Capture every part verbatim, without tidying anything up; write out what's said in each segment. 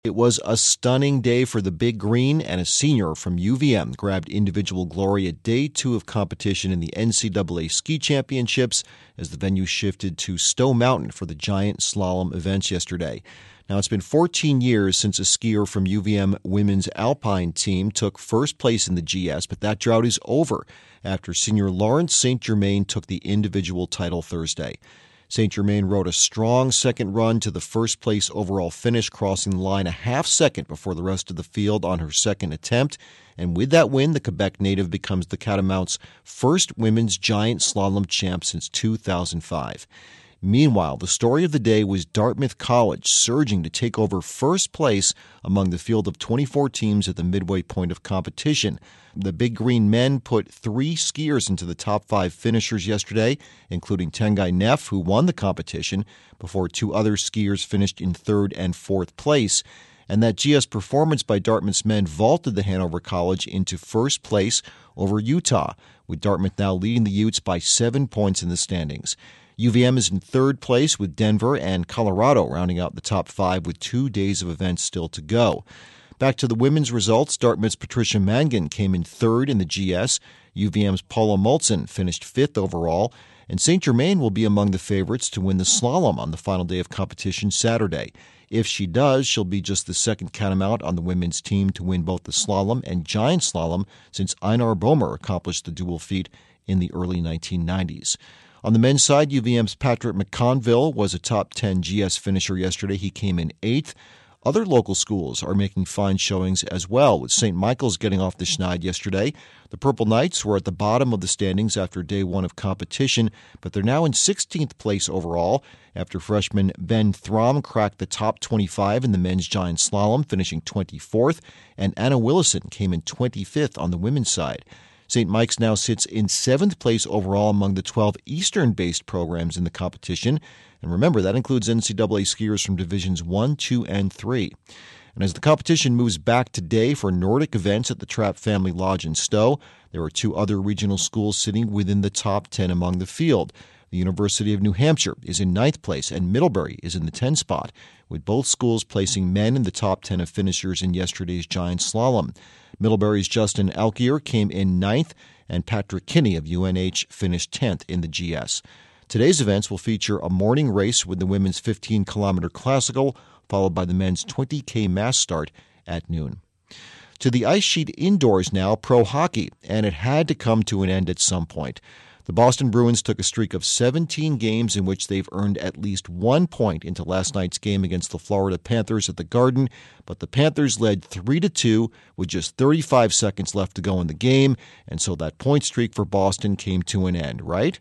It was a stunning day for the Big Green, and a senior from U V M grabbed individual glory at day two of competition in the N C double A Ski Championships as the venue shifted to Stowe Mountain for the giant slalom events yesterday. Now, it's been fourteen years since a skier from U V M women's alpine team took first place in the G S, but that drought is over after senior Lawrence Saint Germain took the individual title Thursday. Saint Germain rode a strong second run to the first-place overall finish, crossing the line a half second before the rest of the field on her second attempt. And with that win, the Quebec native becomes the Catamounts' first women's giant slalom champ since two thousand five. Meanwhile, the story of the day was Dartmouth College surging to take over first place among the field of twenty-four teams at the midway point of competition. The Big Green men put three skiers into the top five finishers yesterday, including Tengai Neff, who won the competition, before two other skiers finished in third and fourth place. And that G S performance by Dartmouth's men vaulted the Hanover College into first place over Utah, with Dartmouth now leading the Utes by seven points in the standings. U V M is in third place with Denver and Colorado rounding out the top five with two days of events still to go. Back to the women's results, Dartmouth's Patricia Mangan came in third in the G S. U V M's Paula Moltzen finished fifth overall. And Saint Germain will be among the favorites to win the slalom on the final day of competition Saturday. If she does, she'll be just the second catamount on the women's team to win both the slalom and giant slalom since Einar Bomer accomplished the dual feat in the early nineteen nineties. On the men's side, U V M's Patrick McConville was a top ten G S finisher yesterday. He came in eighth. Other local schools are making fine showings as well, with Saint Michael's getting off the schneid yesterday. The Purple Knights were at the bottom of the standings after day one of competition, but they're now in sixteenth place overall after freshman Ben Throm cracked the top twenty-five in the men's giant slalom, finishing twenty-fourth, and Anna Willison came in twenty-fifth on the women's side. Saint Mike's now sits in seventh place overall among the twelve Eastern-based programs in the competition. And remember, that includes N C double A skiers from Divisions one, two, and three. And as the competition moves back today for Nordic events at the Trapp Family Lodge in Stowe, there are two other regional schools sitting within the top ten among the field. The University of New Hampshire is in ninth place, and Middlebury is in the tenth spot, with both schools placing men in the top ten of finishers in yesterday's giant slalom. Middlebury's Justin Alkier came in ninth, and Patrick Kinney of U N H finished tenth in the G S. Today's events will feature a morning race with the women's fifteen-kilometer classical, followed by the men's twenty K mass start at noon. To the ice sheet indoors now, pro hockey, and it had to come to an end at some point. The Boston Bruins took a streak of seventeen games in which they've earned at least one point into last night's game against the Florida Panthers at the Garden, but the Panthers led three to two with just thirty-five seconds left to go in the game, and so that point streak for Boston came to an end, right?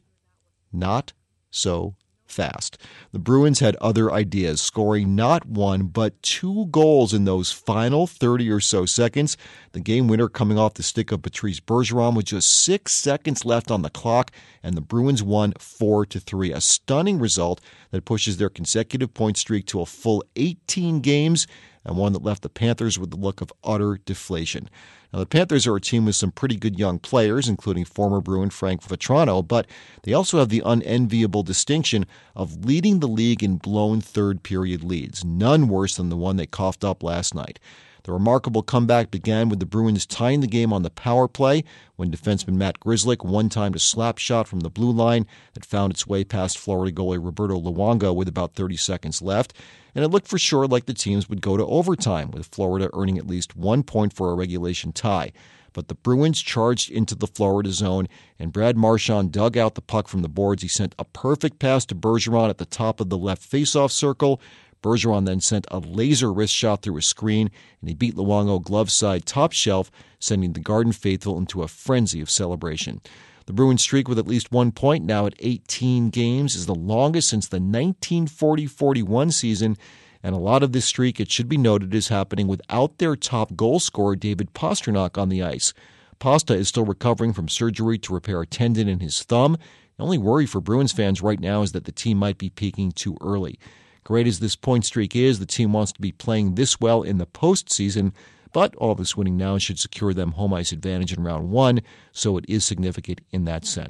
Not so fast. The Bruins had other ideas, scoring not one but two goals in those final thirty or so seconds. The game winner coming off the stick of Patrice Bergeron with just six seconds left on the clock, and the Bruins won four to three. A stunning result that pushes their consecutive point streak to a full eighteen games, and one that left the Panthers with the look of utter deflation. Now, the Panthers are a team with some pretty good young players, including former Bruin Frank Vatrano, but they also have the unenviable distinction of leading the league in blown third-period leads, none worse than the one they coughed up last night. The remarkable comeback began with the Bruins tying the game on the power play when defenseman Matt Grzelcyk one-timed a slap shot from the blue line that found its way past Florida goalie Roberto Luongo with about thirty seconds left. And it looked for sure like the teams would go to overtime, with Florida earning at least one point for a regulation tie. But the Bruins charged into the Florida zone, and Brad Marchand dug out the puck from the boards. He sent a perfect pass to Bergeron at the top of the left faceoff circle. Bergeron then sent a laser wrist shot through a screen, and he beat Luongo glove side top shelf, sending the Garden faithful into a frenzy of celebration. The Bruins streak with at least one point, now at eighteen games, is the longest since the nineteen forty forty-one season, and a lot of this streak, it should be noted, is happening without their top goal scorer, David Pastrnak, on the ice. Pasta is still recovering from surgery to repair a tendon in his thumb. The only worry for Bruins fans right now is that the team might be peaking too early. Great as this point streak is, the team wants to be playing this well in the postseason, but all this winning now should secure them home ice advantage in round one, so it is significant in that sense.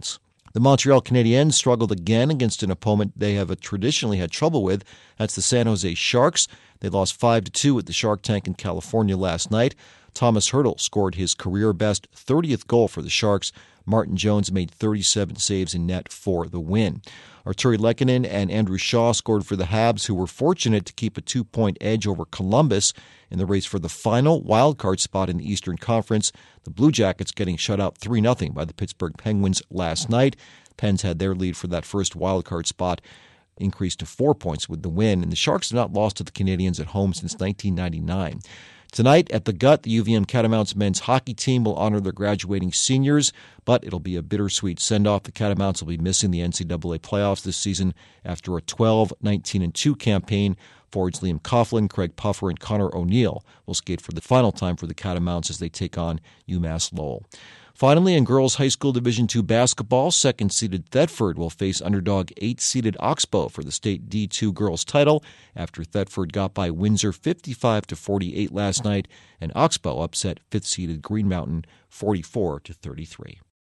The Montreal Canadiens struggled again against an opponent they have traditionally had trouble with. That's the San Jose Sharks. They lost five to two at the Shark Tank in California last night. Thomas Hertl scored his career-best thirtieth goal for the Sharks. Martin Jones made thirty-seven saves in net for the win. Arturi Lehkonen and Andrew Shaw scored for the Habs, who were fortunate to keep a two-point edge over Columbus in the race for the final wildcard spot in the Eastern Conference. The Blue Jackets getting shut out three nothing by the Pittsburgh Penguins last night. Pens had their lead for that first wildcard spot increased to four points with the win, and the Sharks have not lost to the Canadiens at home since nineteen ninety-nine. Tonight at the Gut, the U V M Catamounts men's hockey team will honor their graduating seniors, but it'll be a bittersweet send-off. The Catamounts will be missing the N C double A playoffs this season after a twelve nineteen and two campaign. Forwards Liam Coughlin, Craig Puffer, and Connor O'Neill will skate for the final time for the Catamounts as they take on UMass Lowell. Finally, in girls high school Division two basketball, second-seeded Thetford will face underdog eighth-seeded Oxbow for the state D two girls title after Thetford got by Windsor fifty-five to forty-eight last night, and Oxbow upset fifth-seeded Green Mountain forty-four to thirty-three.